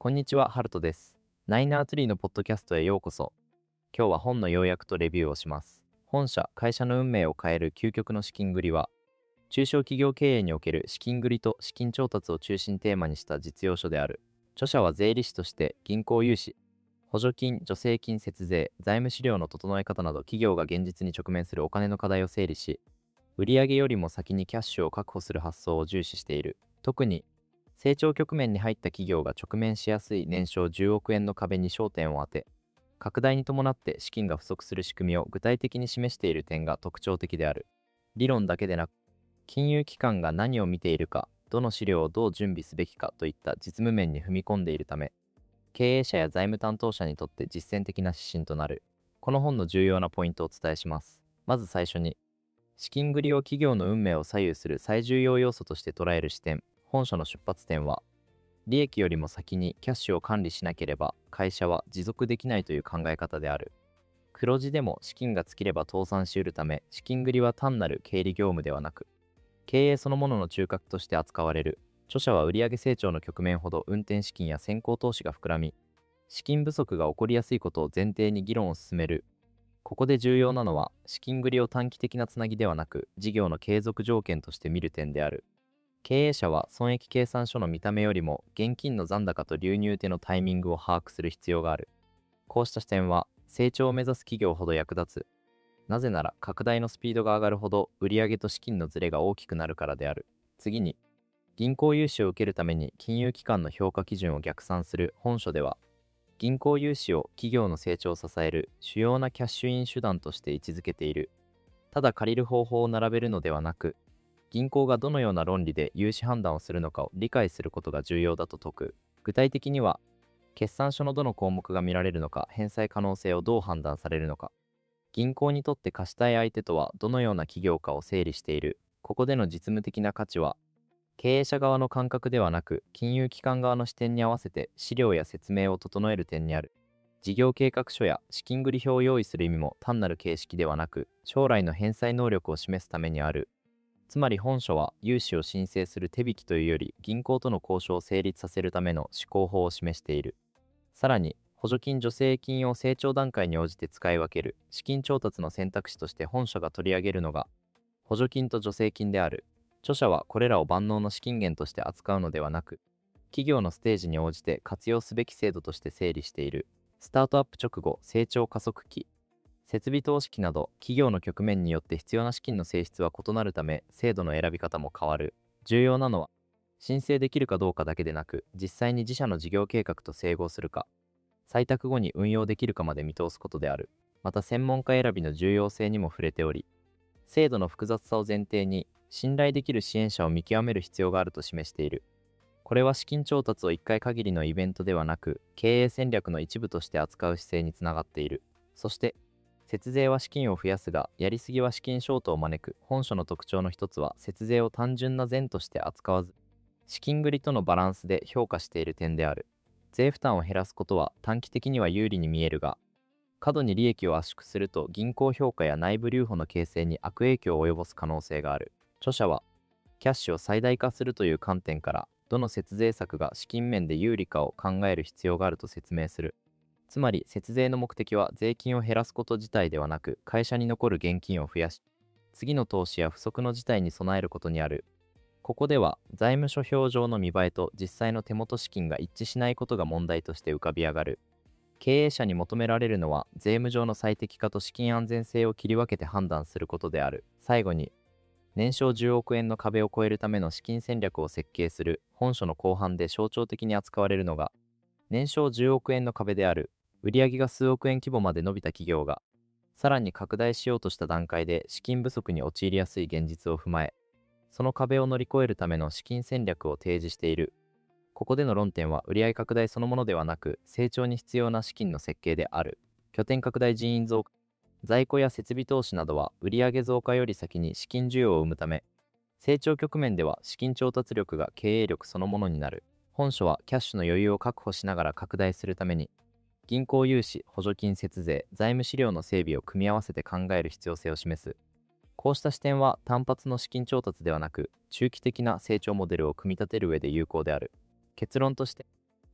こんにちは、ハルトです。ナイナーツリーのポッドキャストへようこそ。今日は本の要約とレビューをします。本社、会社の運命を変える究極の資金繰りは、中小企業経営における資金繰りと資金調達を中心テーマにした実用書である。著者は税理士として銀行融資、補助金、助成金節税、財務資料の整え方など企業が現実に直面するお金の課題を整理し、売上よりも先にキャッシュを確保する発想を重視している。特に成長局面に入った企業が直面しやすい年商10億円の壁に焦点を当て、拡大に伴って資金が不足する仕組みを具体的に示している点が特徴的である。理論だけでなく、金融機関が何を見ているか、どの資料をどう準備すべきかといった実務面に踏み込んでいるため、経営者や財務担当者にとって実践的な指針となる。この本の重要なポイントをお伝えします。まず最初に、資金繰りを企業の運命を左右する最重要要素として捉える視点。本書の出発点は、利益よりも先にキャッシュを管理しなければ会社は持続できないという考え方である。黒字でも資金が尽きれば倒産しうるため、資金繰りは単なる経理業務ではなく、経営そのものの中核として扱われる。著者は売上成長の局面ほど運転資金や先行投資が膨らみ、資金不足が起こりやすいことを前提に議論を進める。ここで重要なのは、資金繰りを短期的なつなぎではなく、事業の継続条件として見る点である。経営者は損益計算書の見た目よりも現金の残高と流入手のタイミングを把握する必要がある。こうした視点は成長を目指す企業ほど役立つ。なぜなら拡大のスピードが上がるほど売上と資金のズレが大きくなるからである。次に、銀行融資を受けるために金融機関の評価基準を逆算する本書では、銀行融資を企業の成長を支える主要なキャッシュイン手段として位置づけている。ただ借りる方法を並べるのではなく、銀行がどのような論理で融資判断をするのかを理解することが重要だと説く。具体的には、決算書のどの項目が見られるのか、返済可能性をどう判断されるのか、銀行にとって貸したい相手とはどのような企業かを整理している。ここでの実務的な価値は、経営者側の感覚ではなく、金融機関側の視点に合わせて資料や説明を整える点にある。事業計画書や資金繰り表を用意する意味も単なる形式ではなく、将来の返済能力を示すためにある。つまり本書は融資を申請する手引きというより銀行との交渉を成立させるための施行法を示している。さらに補助金助成金を成長段階に応じて使い分ける資金調達の選択肢として本書が取り上げるのが補助金と助成金である。著者はこれらを万能の資金源として扱うのではなく、企業のステージに応じて活用すべき制度として整理している。スタートアップ直後成長加速期、設備投資期など企業の局面によって必要な資金の性質は異なるため制度の選び方も変わる。重要なのは申請できるかどうかだけでなく、実際に自社の事業計画と整合するか、採択後に運用できるかまで見通すことである。また専門家選びの重要性にも触れており、制度の複雑さを前提に信頼できる支援者を見極める必要があると示している。これは資金調達を1回限りのイベントではなく、経営戦略の一部として扱う姿勢につながっている。そして節税は資金を増やすが、やりすぎは資金ショートを招く。本書の特徴の一つは、節税を単純な善として扱わず、資金繰りとのバランスで評価している点である。税負担を減らすことは短期的には有利に見えるが、過度に利益を圧縮すると銀行評価や内部留保の形成に悪影響を及ぼす可能性がある。著者は、キャッシュを最大化するという観点から、どの節税策が資金面で有利かを考える必要があると説明する。つまり節税の目的は税金を減らすこと自体ではなく、会社に残る現金を増やし、次の投資や不測の事態に備えることにある。ここでは財務諸表上の見栄えと実際の手元資金が一致しないことが問題として浮かび上がる。経営者に求められるのは税務上の最適化と資金安全性を切り分けて判断することである。最後に、年商10億円の壁を超えるための資金戦略を設計する本書の後半で象徴的に扱われるのが、年商10億円の壁である。売上が数億円規模まで伸びた企業が、さらに拡大しようとした段階で資金不足に陥りやすい現実を踏まえ、その壁を乗り越えるための資金戦略を提示している。ここでの論点は売上拡大そのものではなく、成長に必要な資金の設計である。拠点拡大人員増加、在庫や設備投資などは売上増加より先に資金需要を生むため、成長局面では資金調達力が経営力そのものになる。本書はキャッシュの余裕を確保しながら拡大するために、銀行融資、補助金節税、財務資料の整備を組み合わせて考える必要性を示す。こうした視点は単発の資金調達ではなく、中期的な成長モデルを組み立てる上で有効である。結論として、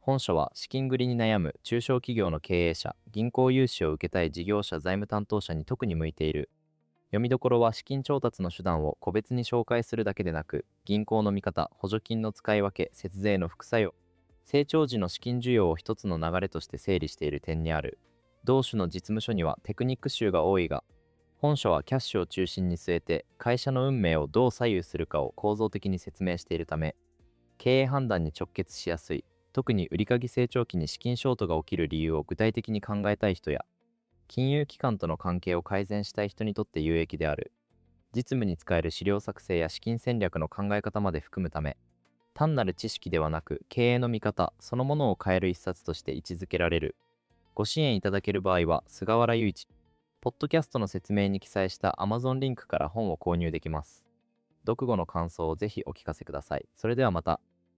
本書は資金繰りに悩む中小企業の経営者、銀行融資を受けたい事業者財務担当者に特に向いている。読みどころは資金調達の手段を個別に紹介するだけでなく、銀行の見方、補助金の使い分け、節税の副作用、成長時の資金需要を一つの流れとして整理している点にある。同種の実務書にはテクニック集が多いが、本書はキャッシュを中心に据えて会社の運命をどう左右するかを構造的に説明しているため、経営判断に直結しやすい。特に売掛成長期に資金ショートが起きる理由を具体的に考えたい人や、金融機関との関係を改善したい人にとって有益である。実務に使える資料作成や資金戦略の考え方まで含むため、単なる知識ではなく経営の見方そのものを変える一冊として位置づけられる。ご支援いただける場合は菅原雄一、ポッドキャストの説明に記載した Amazon リンクから本を購入できます。読後の感想をぜひお聞かせください。それではまた。